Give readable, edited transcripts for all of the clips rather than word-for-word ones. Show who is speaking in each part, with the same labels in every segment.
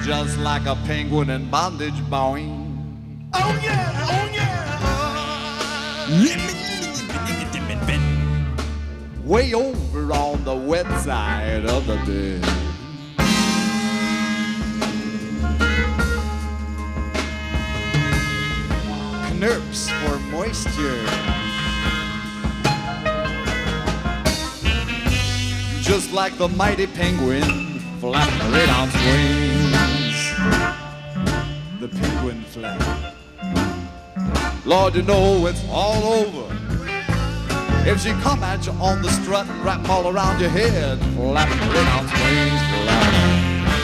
Speaker 1: just like a penguin in bondage, boing.
Speaker 2: Oh yeah, oh yeah.
Speaker 1: Way over on the wet side of the bed. Knurps for moisture. Just like the mighty penguin flapping the 8-ounce wings. The penguin flap. Lord, you know it's all over if she come at you on the strut and wrap all around your head, flapping the 8-ounce wings, flapping.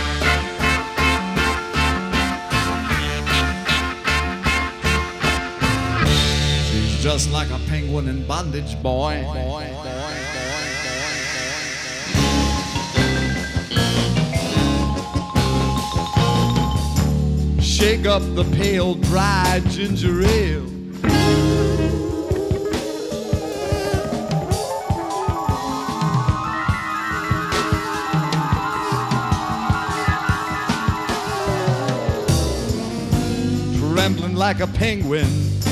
Speaker 1: She's just like a penguin in bondage, boy. Shake up the pale, dry ginger ale. Trembling like a penguin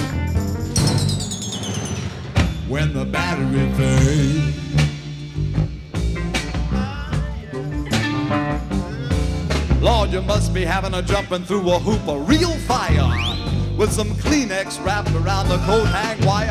Speaker 1: when the battery fades. Lord, you must be having a jumping through a hoop of real fire with some Kleenex wrapped around the coat hang wire.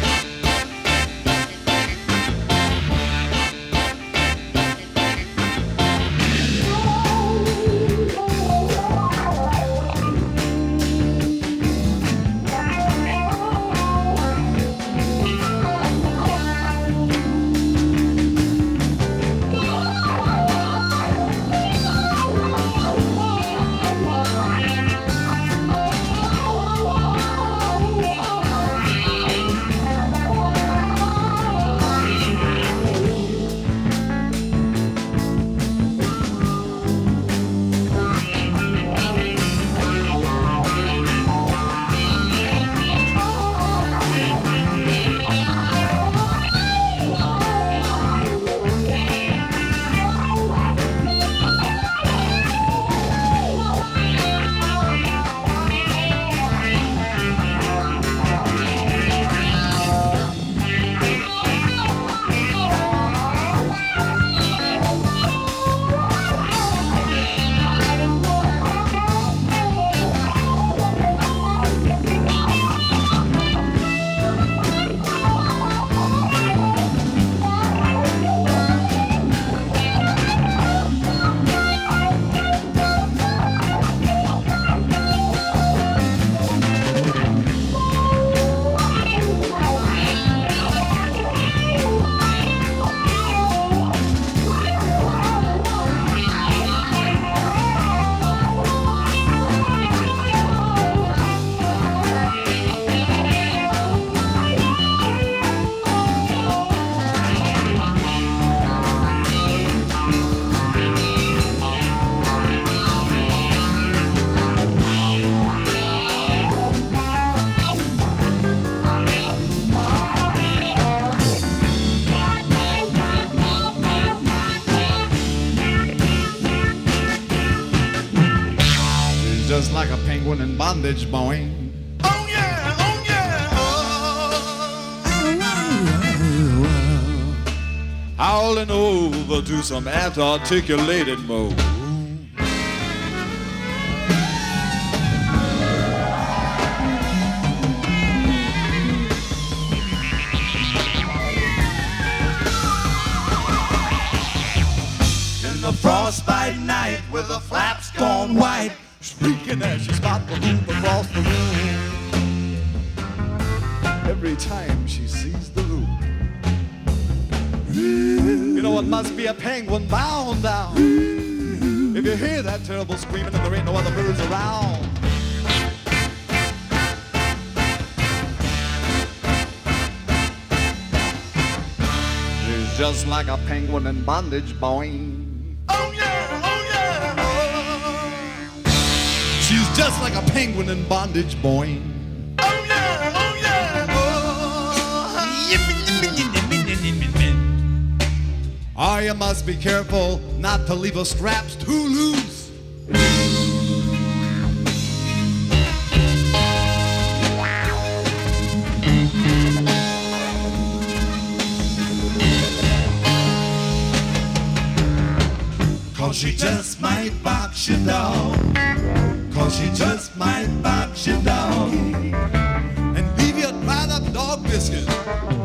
Speaker 1: Just like a penguin in bondage, boing.
Speaker 2: Oh yeah, oh yeah.
Speaker 1: Howling over to some articulated mode.
Speaker 2: In the frostbite night with the flaps gone white,
Speaker 1: Shrieking as she spot the hoop across the room. Every time she sees the loop, you know it must be a penguin bound down. If you hear that terrible screaming and there ain't no other birds around. She's just like a penguin in bondage, boing.
Speaker 2: oh yeah, oh yeah.
Speaker 1: She's just like a penguin in bondage, boing.
Speaker 2: Oh yeah, oh yeah.
Speaker 1: Oh, you must be careful not to leave her straps too loose.
Speaker 2: 'cause she just might box your dog. 'Cause she just might box your dog.
Speaker 1: And leave you dried up dog biscuits